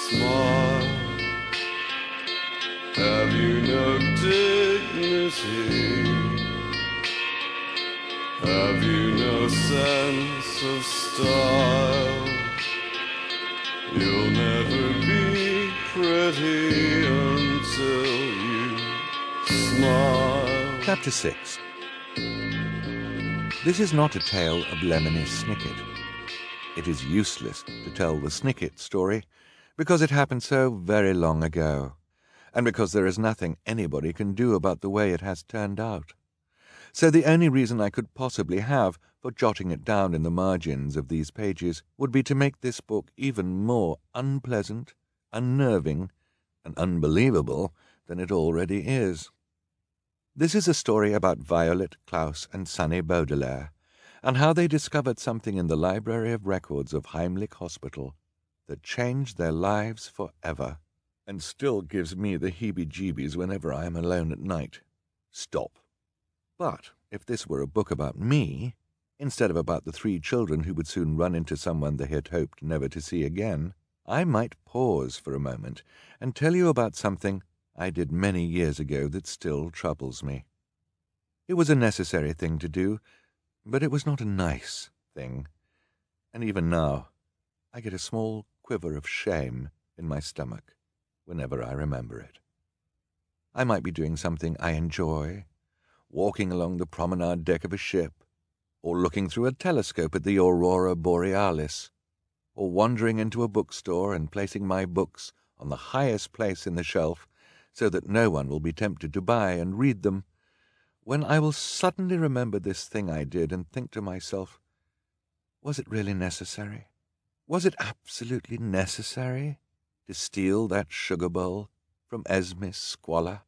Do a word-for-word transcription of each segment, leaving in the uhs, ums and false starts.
smile? Have you no dignity? Have you no sense of style? You'll never be pretty until you smile. Chapter six. This is not a tale of Lemony Snicket. It is useless to tell the Snicket story, because it happened so very long ago, and because there is nothing anybody can do about the way it has turned out. So the only reason I could possibly have for jotting it down in the margins of these pages would be to make this book even more unpleasant, unnerving, and unbelievable than it already is. This is a story about Violet, Klaus, and Sonny Baudelaire, and how they discovered something in the Library of Records of Heimlich Hospital that changed their lives forever, and still gives me the heebie-jeebies whenever I am alone at night. Stop. But if this were a book about me, instead of about the three children who would soon run into someone they had hoped never to see again, I might pause for a moment and tell you about something I did many years ago that still troubles me. It was a necessary thing to do, but it was not a nice thing, and even now I get a small quiver of shame in my stomach whenever I remember it. I might be doing something I enjoy, walking along the promenade deck of a ship, or looking through a telescope at the aurora borealis, or wandering into a bookstore and placing my books on the highest place in the shelf so that no one will be tempted to buy and read them, when I will suddenly remember this thing I did and think to myself, was it really necessary? Was it absolutely necessary to steal that sugar bowl from Esme's squalor?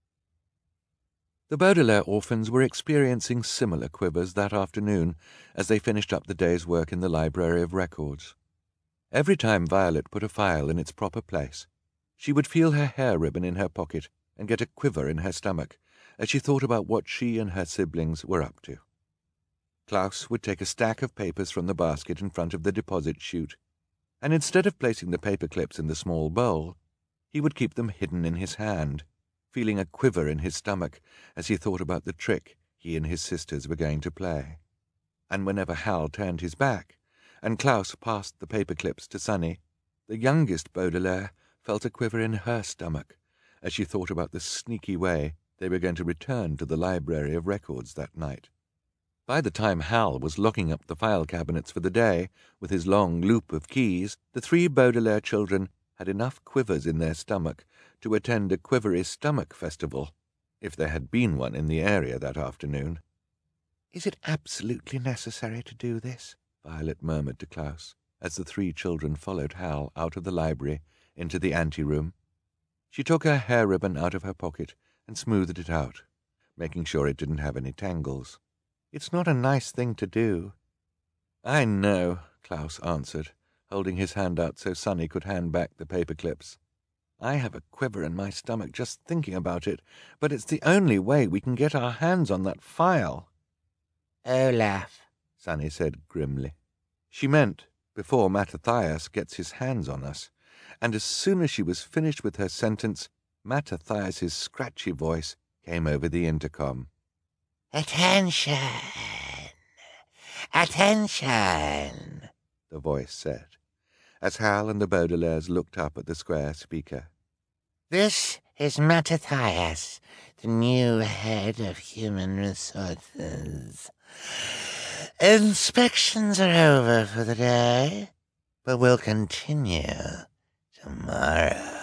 The Baudelaire orphans were experiencing similar quivers that afternoon as they finished up the day's work in the Library of Records. Every time Violet put a file in its proper place, she would feel her hair ribbon in her pocket and get a quiver in her stomach as she thought about what she and her siblings were up to. Klaus would take a stack of papers from the basket in front of the deposit chute, and instead of placing the paper clips in the small bowl, he would keep them hidden in his hand, feeling a quiver in his stomach as he thought about the trick he and his sisters were going to play. And whenever Hal turned his back, and Klaus passed the paper clips to Sonny, the youngest Baudelaire felt a quiver in her stomach as she thought about the sneaky way they were going to return to the Library of Records that night. By the time Hal was locking up the file cabinets for the day with his long loop of keys, the three Baudelaire children had enough quivers in their stomach to attend a quivery stomach festival, if there had been one in the area that afternoon. "Is it absolutely necessary to do this?" Violet murmured to Klaus, as the three children followed Hal out of the library into the anteroom. She took her hair ribbon out of her pocket and smoothed it out, making sure it didn't have any tangles. "It's not a nice thing to do." "I know," Klaus answered, holding his hand out so Sonny could hand back the paper clips. "I have a quiver in my stomach just thinking about it, but it's the only way we can get our hands on that file." "Olaf," Sonny said grimly. She meant before Mattathias gets his hands on us, and as soon as she was finished with her sentence, Mattathias's scratchy voice came over the intercom. "Attention! Attention!" the voice said, as Hal and the Baudelaires looked up at the square speaker. "This is Mattathias, the new head of human resources. Inspections are over for the day, but will continue tomorrow."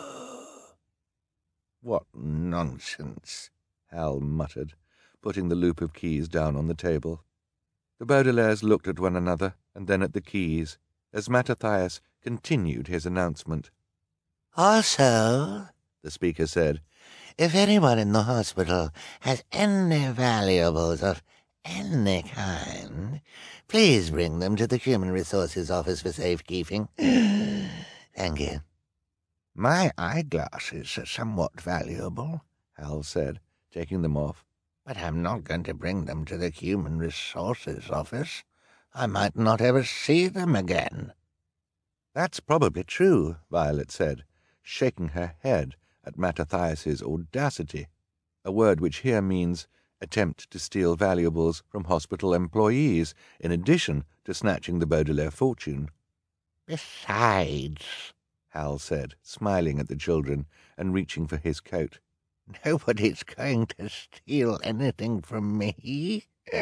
"What nonsense," Hal muttered, putting the loop of keys down on the table. The Baudelaires looked at one another and then at the keys, as Mattathias continued his announcement. "Also," the speaker said, "if anyone in the hospital has any valuables of any kind, please bring them to the Human Resources Office for safekeeping. Thank you." "My eyeglasses are somewhat valuable," Hal said, taking them off. "But I'm not going to bring them to the Human Resources Office. I might not ever see them again." That's probably true, Violet said, shaking her head at Mattathias's audacity, a word which here means attempt to steal valuables from hospital employees, in addition to snatching the Baudelaire fortune. Besides, Hal said, smiling at the children and reaching for his coat, nobody's going to steal anything from me.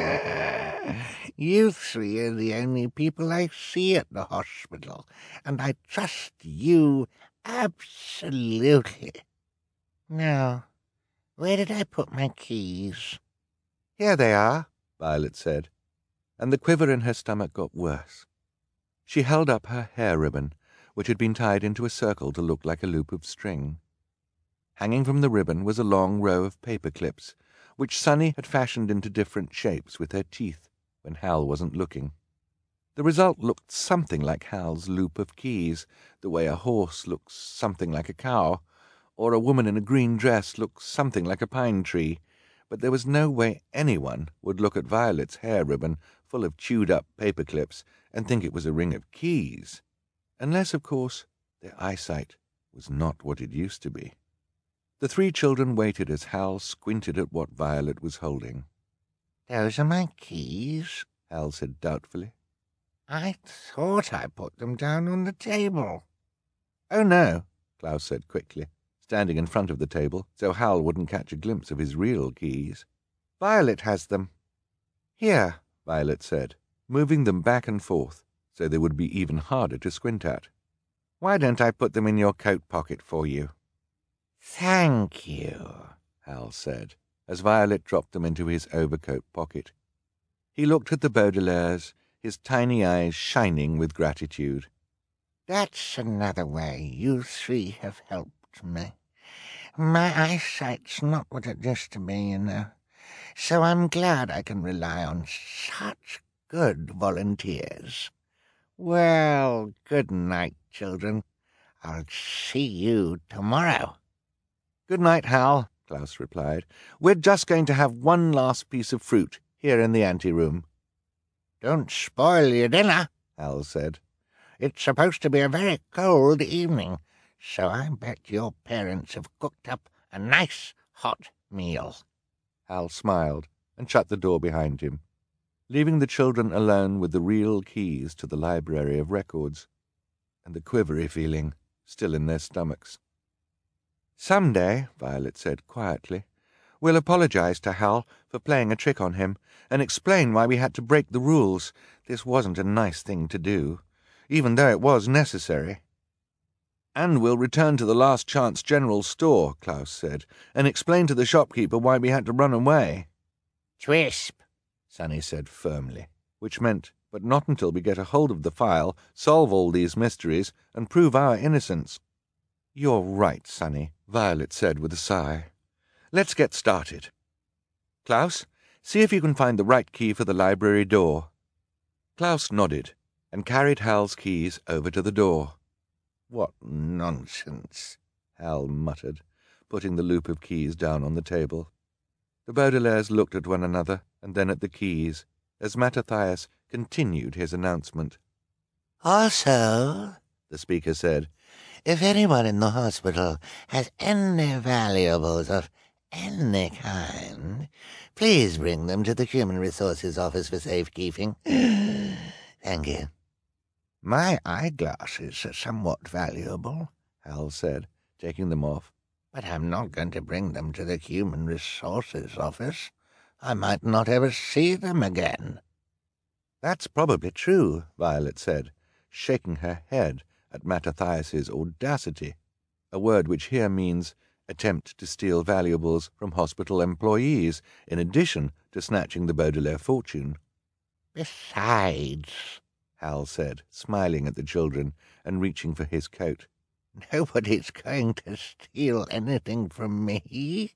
You three are the only people I see at the hospital, and I trust you absolutely. Now, where did I put my keys? Here they are, Violet said, and the quiver in her stomach got worse. She held up her hair ribbon, which had been tied into a circle to look like a loop of string. Hanging from the ribbon was a long row of paper clips, which Sunny had fashioned into different shapes with her teeth when Hal wasn't looking. The result looked something like Hal's loop of keys, the way a horse looks something like a cow, or a woman in a green dress looks something like a pine tree, but there was no way anyone would look at Violet's hair ribbon full of chewed-up paper clips and think it was a ring of keys, unless, of course, their eyesight was not what it used to be. The three children waited as Hal squinted at what Violet was holding. Those are my keys, Hal said doubtfully. I thought I put them down on the table. Oh, no, Klaus said quickly, standing in front of the table so Hal wouldn't catch a glimpse of his real keys. Violet has them. Here, Violet said, moving them back and forth so they would be even harder to squint at. Why don't I put them in your coat pocket for you? Thank you, Hal said, as Violet dropped them into his overcoat pocket. He looked at the Baudelaires, his tiny eyes shining with gratitude. That's another way you three have helped me. My eyesight's not what it used to be, you know, so I'm glad I can rely on such good volunteers. Well, good night, children. I'll see you tomorrow. Good night, Hal, Klaus replied. We're just going to have one last piece of fruit here in the anteroom. Don't spoil your dinner, Hal said. It's supposed to be a very cold evening, so I bet your parents have cooked up a nice hot meal. Hal smiled and shut the door behind him, leaving the children alone with the real keys to the Library of Records, and the quivery feeling still in their stomachs. Some day, Violet said quietly, we'll apologize to Hal for playing a trick on him and explain why we had to break the rules. This wasn't a nice thing to do, even though it was necessary. And we'll return to the Last Chance General Store, Klaus said, and explain to the shopkeeper why we had to run away. Twisp, Sunny said firmly, which meant, but not until we get a hold of the file, solve all these mysteries, and prove our innocence. You're right, Sunny, Violet said with a sigh. Let's get started. Klaus, see if you can find the right key for the library door. Klaus nodded and carried Hal's keys over to the door. What nonsense, Hal muttered, putting the loop of keys down on the table. The Baudelaires looked at one another and then at the keys, as Mattathias continued his announcement. Also, the speaker said, if anyone in the hospital has any valuables of any kind, please bring them to the Human Resources Office for safekeeping. Thank you. My eyeglasses are somewhat valuable, Hal said, taking them off. But I'm not going to bring them to the Human Resources Office. I might not ever see them again. That's probably true, Violet said, shaking her head at Mattathias's audacity, a word which here means attempt to steal valuables from hospital employees, in addition to snatching the Baudelaire fortune. Besides, Hal said, smiling at the children and reaching for his coat, nobody's going to steal anything from me.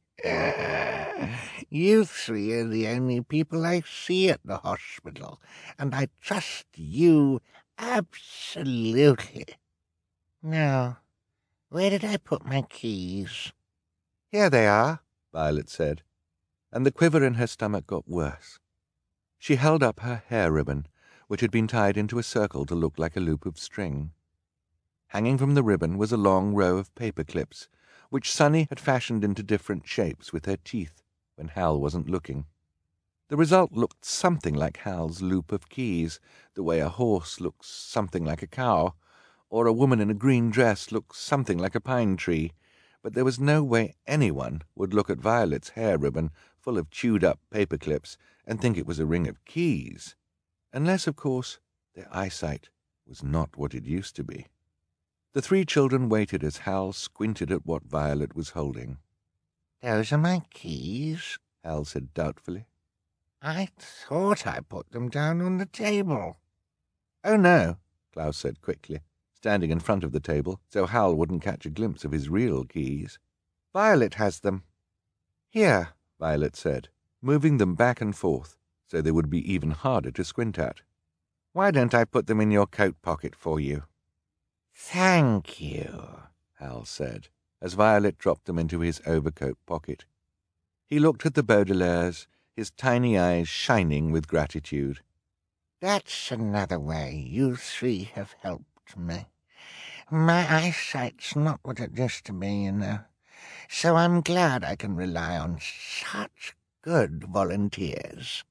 You three are the only people I see at the hospital, and I trust you absolutely. Now, where did I put my keys? Here they are, Violet said, and the quiver in her stomach got worse. She held up her hair ribbon, which had been tied into a circle to look like a loop of string. Hanging from the ribbon was a long row of paper clips, which Sunny had fashioned into different shapes with her teeth when Hal wasn't looking. The result looked something like Hal's loop of keys, the way a horse looks something like a cow, or a woman in a green dress looks something like a pine tree, but there was no way anyone would look at Violet's hair ribbon full of chewed-up paper clips and think it was a ring of keys, unless, of course, their eyesight was not what it used to be. The three children waited as Hal squinted at what Violet was holding. "Those are my keys," Hal said doubtfully. "I thought I put them down on the table." "Oh, no," Klaus said quickly, standing in front of the table so Hal wouldn't catch a glimpse of his real keys. "Violet has them." "Here," Violet said, moving them back and forth so they would be even harder to squint at. "Why don't I put them in your coat pocket for you?" "Thank you," Hal said, as Violet dropped them into his overcoat pocket. He looked at the Baudelaires, his tiny eyes shining with gratitude. "That's another way you three have helped me. My eyesight's not what it used to be, you know, so I'm glad I can rely on such good volunteers.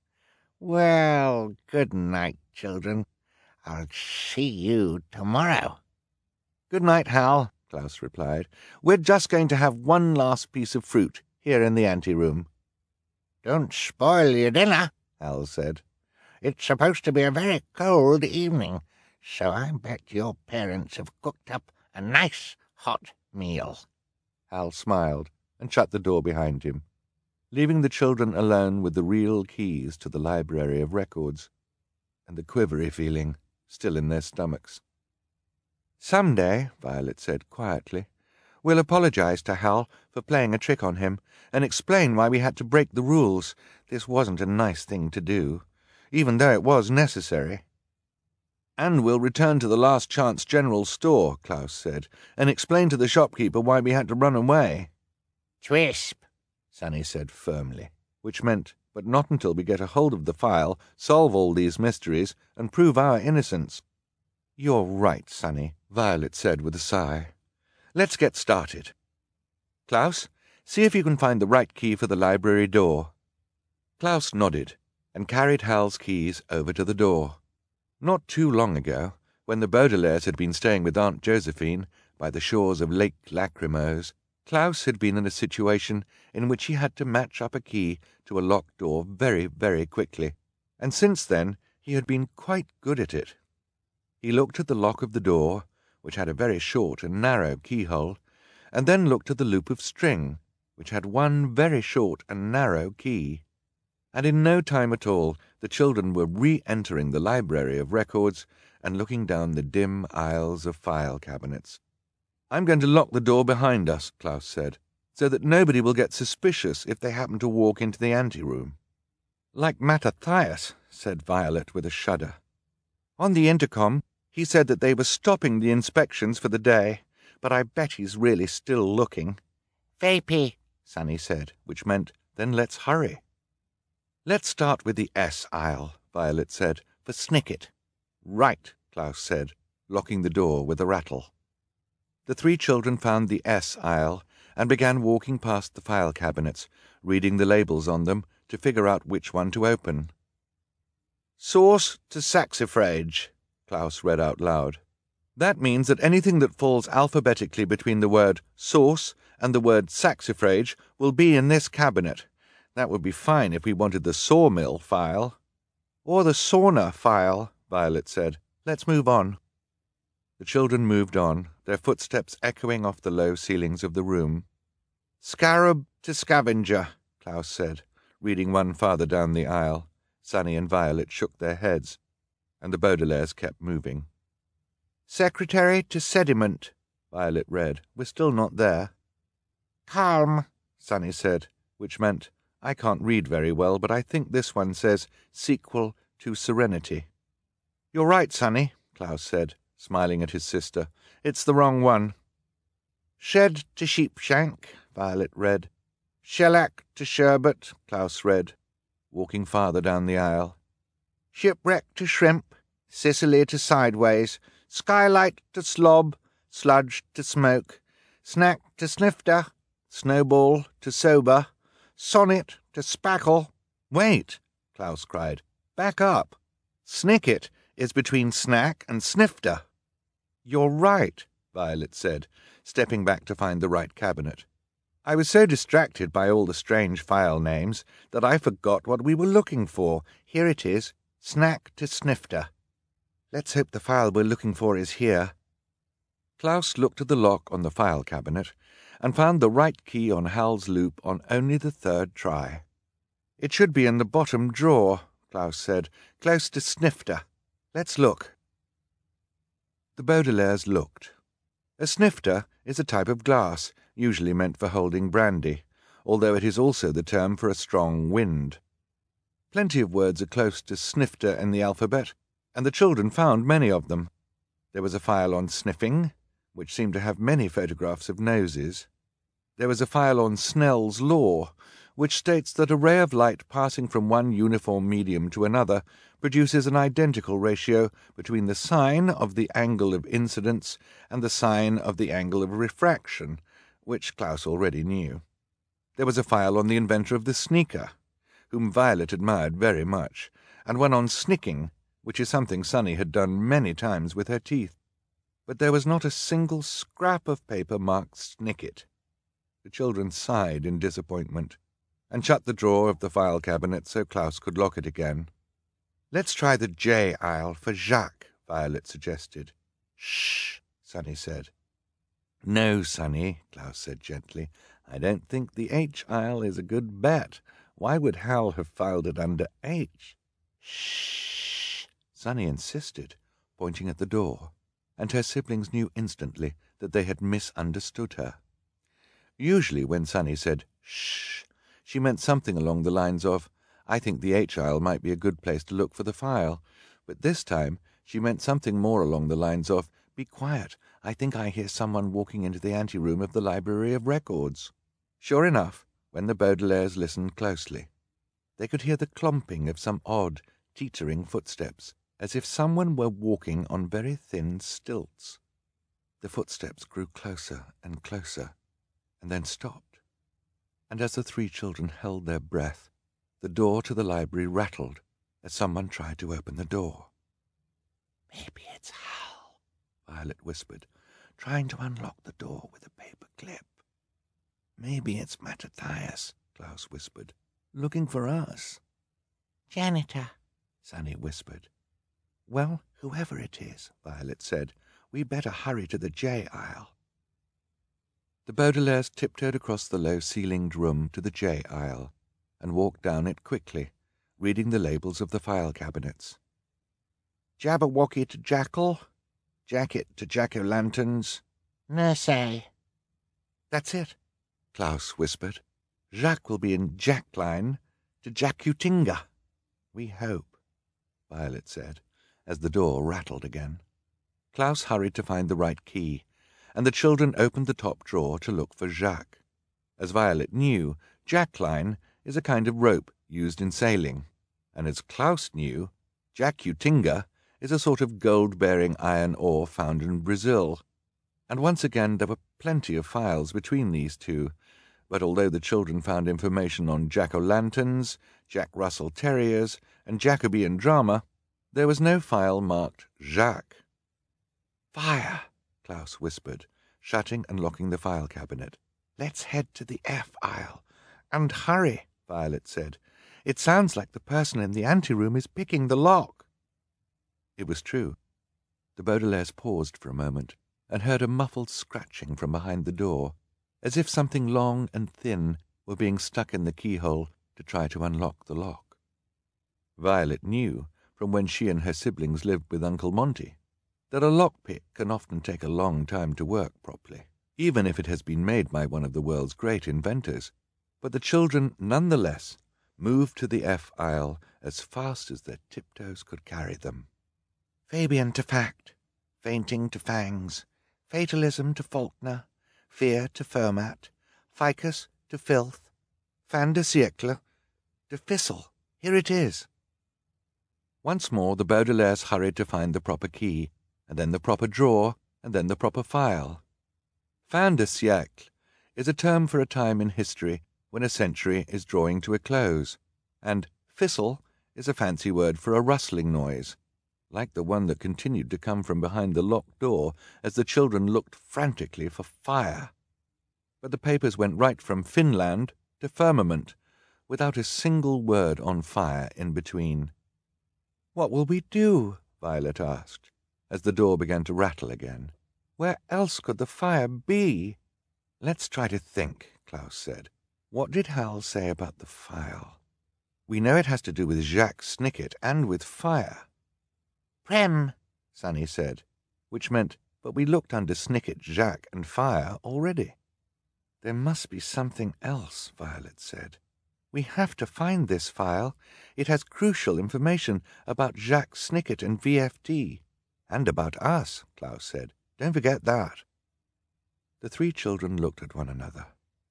Well, good night, children. I'll see you tomorrow." "Good night, Hal," Klaus replied. "We're just going to have one last piece of fruit here in the anteroom." "Don't spoil your dinner," Hal said. "It's supposed to be a very cold evening, so I bet your parents have cooked up a nice hot meal." Hal smiled and shut the door behind him, leaving the children alone with the real keys to the Library of Records, and the quivery feeling still in their stomachs. "Some day," Violet said quietly, "we'll apologize to Hal for playing a trick on him, and explain why we had to break the rules. This wasn't a nice thing to do, even though it was necessary." "And we'll return to the Last Chance General Store," Klaus said, "and explain to the shopkeeper why we had to run away." "Twisp," Sunny said firmly, which meant, but not until we get a hold of the file, solve all these mysteries, and prove our innocence. "You're right, Sunny," Violet said with a sigh. "Let's get started. Klaus, see if you can find the right key for the library door." Klaus nodded and carried Hal's keys over to the door. Not too long ago, when the Baudelaires had been staying with Aunt Josephine by the shores of Lake Lachrymose, Klaus had been in a situation in which he had to match up a key to a locked door very, very quickly, and since then he had been quite good at it. He looked at the lock of the door, which had a very short and narrow keyhole, and then looked at the loop of string, which had one very short and narrow key. And in no time at all the children were re-entering the Library of Records and looking down the dim aisles of file cabinets. "I'm going to lock the door behind us," Klaus said, "so that nobody will get suspicious if they happen to walk into the anteroom." "Like Mattathias," said Violet with a shudder. "On the intercom, he said that they were stopping the inspections for the day, but I bet he's really still looking." "Vapey," Sunny said, which meant, then let's hurry. "Let's start with the S aisle," Violet said, "for Snicket." "Right," Klaus said, locking the door with a rattle. The three children found the S aisle and began walking past the file cabinets, reading the labels on them to figure out which one to open. "Source to saxifrage," Klaus read out loud. "That means that anything that falls alphabetically between the word source and the word saxifrage will be in this cabinet. That would be fine if we wanted the sawmill file." "Or the sauna file," Violet said. "Let's move on." The children moved on, their footsteps echoing off the low ceilings of the room. "Scarab to scavenger," Klaus said, reading one farther down the aisle. Sunny and Violet shook their heads, and the Baudelaires kept moving. "Secretary to sediment," Violet read. "We're still not there." "Calm," Sunny said, which meant, "I can't read very well, but I think this one says sequel to serenity." "You're right, Sunny," Klaus said, smiling at his sister. "It's the wrong one." "Shed to sheepshank," Violet read. "Shellac to sherbet," Klaus read, walking farther down the aisle. "Shipwreck to shrimp, Sicily to sideways, skylight to slob, sludge to smoke, snack to snifter, snowball to sober, sonnet to spackle. Wait, Klaus cried. Back up. Snicket is between snack and snifter. You're right, Violet said, stepping back to find the right cabinet. I was so distracted by all the strange file names that I forgot what we were looking for. Here it is, snack to snifter. Let's hope the file we're looking for is here. Klaus looked at the lock on the file cabinet and found the right key on Hal's loop on only the third try. It should be in the bottom drawer, Klaus said, close to snifter. Let's look. The Baudelaires looked. A snifter is a type of glass, usually meant for holding brandy, although it is also the term for a strong wind. Plenty of words are close to snifter in the alphabet, and the children found many of them. There was a file on sniffing, which seemed to have many photographs of noses. There was a file on Snell's law, which states that a ray of light passing from one uniform medium to another produces an identical ratio between the sine of the angle of incidence and the sine of the angle of refraction, which Klaus already knew. There was a file on the inventor of the sneaker, whom Violet admired very much, and one on snicking, which is something Sunny had done many times with her teeth. But there was not a single scrap of paper marked Snicket. The children sighed in disappointment, and shut the drawer of the file cabinet so Klaus could lock it again. Let's try the J aisle for Jacques, Violet suggested. Shh, Sunny said. No, Sunny, Klaus said gently. I don't think the H aisle is a good bet. Why would Hal have filed it under H? Shh, Sunny insisted, pointing at the door, and her siblings knew instantly that they had misunderstood her. Usually when Sunny said shh, she meant something along the lines of, I think the H aisle might be a good place to look for the file, but this time she meant something more along the lines of, be quiet, I think I hear someone walking into the anteroom of the Library of Records. Sure enough, when the Baudelaires listened closely, they could hear the clomping of some odd, teetering footsteps, as if someone were walking on very thin stilts. The footsteps grew closer and closer, and then stopped, and as the three children held their breath, the door to the library rattled as someone tried to open the door. Maybe it's Hal, Violet whispered, trying to unlock the door with a paper clip. Maybe it's Mattathias, Klaus whispered, looking for us. Janitor, Sunny whispered. Well, whoever it is, Violet said, we better hurry to the J aisle. The Baudelaires tiptoed across the low-ceilinged room to the J aisle and walked down it quickly, reading the labels of the file cabinets. Jabberwocky to Jackal, Jacket to Jack-o'-lanterns. Nurse. That's it, Klaus whispered. Jacques will be in Jackline to Jacutinga. We hope, Violet said, as the door rattled again. Klaus hurried to find the right key, and the children opened the top drawer to look for Jacques. As Violet knew, jackline is a kind of rope used in sailing, and as Klaus knew, Jacutinga is a sort of gold-bearing iron ore found in Brazil. And once again there were plenty of files between these two, but although the children found information on jack-o'-lanterns, Jack Russell Terriers, and Jacobean drama, there was no file marked Jacques. Fire, Klaus whispered, shutting and locking the file cabinet. Let's head to the F aisle. And hurry, Violet said. It sounds like the person in the anteroom is picking the lock. It was true. The Baudelaires paused for a moment and heard a muffled scratching from behind the door, as if something long and thin were being stuck in the keyhole to try to unlock the lock. Violet knew, from when she and her siblings lived with Uncle Monty, that a lockpick can often take a long time to work properly, even if it has been made by one of the world's great inventors. But the children, nonetheless, moved to the F aisle as fast as their tiptoes could carry them. Fabian to fact, fainting to fangs, fatalism to Faulkner, fear to Fermat, ficus to filth, fin de siècle to Fissel. Here it is. Once more the Baudelaires hurried to find the proper key, and then the proper drawer, and then the proper file. Fin de siècle is a term for a time in history when a century is drawing to a close, and fissile is a fancy word for a rustling noise, like the one that continued to come from behind the locked door as the children looked frantically for fire. But the papers went right from Finland to firmament, without a single word on fire in between. "What will we do?" Violet asked, as the door began to rattle again. "Where else could the fire be?" "Let's try to think," Klaus said. "What did Hal say about the file? We know it has to do with Jacques Snicket and with fire." "Prem," Sunny said, which meant, but we looked under Snicket, Jacques, and fire already. "There must be something else," Violet said. "We have to find this file. It has crucial information about Jacques Snicket and V F D. And about us," Klaus said. "Don't forget that." The three children looked at one another.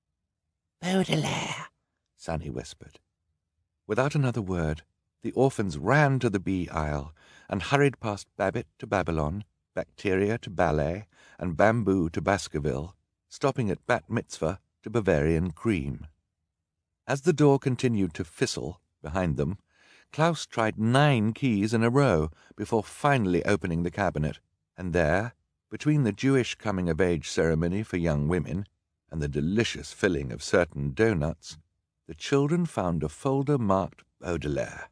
"Baudelaire," Sunny whispered. Without another word, the orphans ran to the bee aisle and hurried past Babbitt to Babylon, Bacteria to Ballet, and Bamboo to Baskerville, stopping at Bat Mitzvah to Bavarian Cream. As the door continued to fissile behind them, Klaus tried nine keys in a row before finally opening the cabinet, and there, between the Jewish coming-of-age ceremony for young women and the delicious filling of certain doughnuts, the children found a folder marked Baudelaire.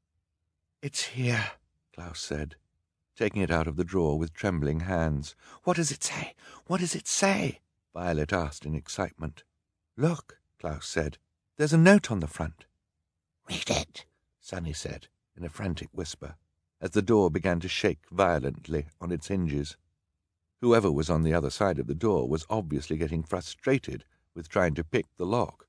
"It's here," Klaus said, taking it out of the drawer with trembling hands. "What does it say? What does it say?" Violet asked in excitement. "Look," Klaus said. "There's a note on the front." "Read it," Sunny said in a frantic whisper, as the door began to shake violently on its hinges. Whoever was on the other side of the door was obviously getting frustrated with trying to pick the lock.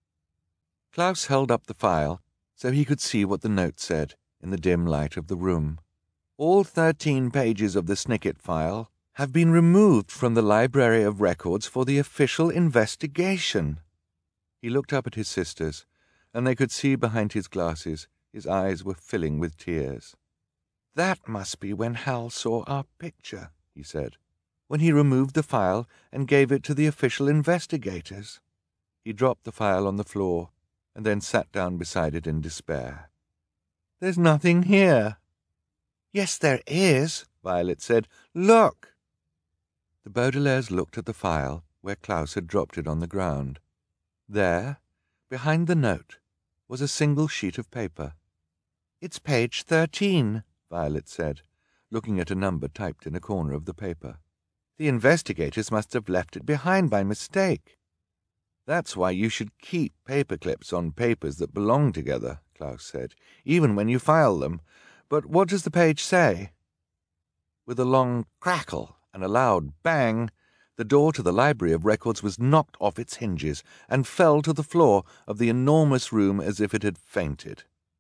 Klaus held up the file so he could see what the note said in the dim light of the room. "All thirteen pages of the Snicket file have been removed from the Library of Records for the official investigation." He looked up at his sisters, and they could see behind his glasses his eyes were filling with tears. "That must be when Hal saw our picture," he said, "when he removed the file and gave it to the official investigators." He dropped the file on the floor and then sat down beside it in despair. "There's nothing here." "Yes, there is," Violet said. "Look." The Baudelaires looked at the file where Klaus had dropped it on the ground. There, behind the note, was a single sheet of paper. "It's page thirteen," Violet said, looking at a number typed in a corner of the paper. "The investigators must have left it behind by mistake." "That's why you should keep paper clips on papers that belong together," Klaus said, "even when you file them. But what does the page say?" With a long crackle and a loud bang, the door to the Library of Records was knocked off its hinges and fell to the floor of the enormous room as if it had fainted.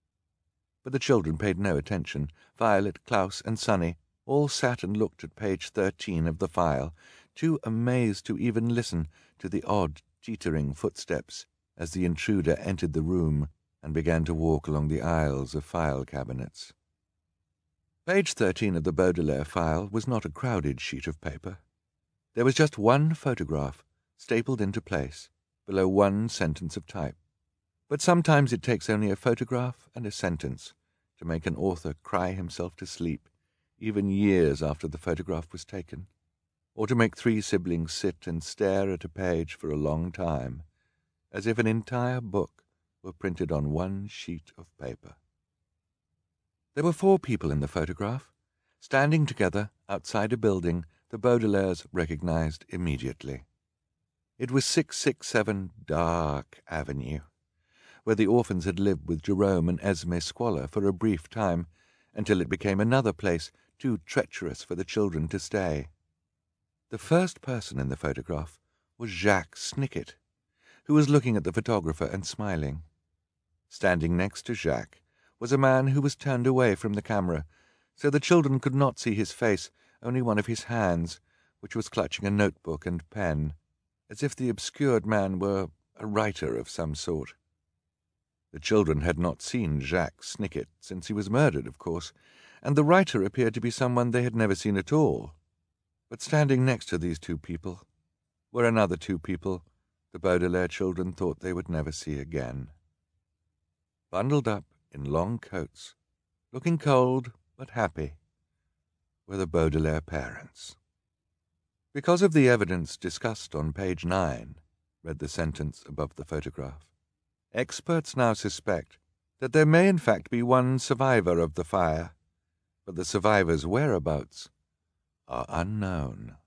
But the children paid no attention. Violet, Klaus, and Sunny all sat and looked at page thirteen of the file, too amazed to even listen to the odd, teetering footsteps as the intruder entered the room and began to walk along the aisles of file cabinets. Page thirteen of the Baudelaire file was not a crowded sheet of paper. There was just one photograph, stapled into place, below one sentence of type. But sometimes it takes only a photograph and a sentence to make an author cry himself to sleep, even years after the photograph was taken, or to make three siblings sit and stare at a page for a long time, as if an entire book were printed on one sheet of paper. There were four people in the photograph, standing together outside a building the Baudelaires recognized immediately. It was six six seven Dark Avenue, where the orphans had lived with Jerome and Esme Squalor for a brief time, until it became another place too treacherous for the children to stay. The first person in the photograph was Jacques Snicket, who was looking at the photographer and smiling. Standing next to Jacques was a man who was turned away from the camera, so the children could not see his face, only one of his hands, which was clutching a notebook and pen, as if the obscured man were a writer of some sort. The children had not seen Jacques Snicket since he was murdered, of course, and the writer appeared to be someone they had never seen at all. But standing next to these two people were another two people the Baudelaire children thought they would never see again. Bundled up in long coats, looking cold but happy, were the Baudelaire parents. Because of the evidence discussed on page nine, read the sentence above the photograph, experts now suspect that there may in fact be one survivor of the fire, but the survivor's whereabouts are unknown.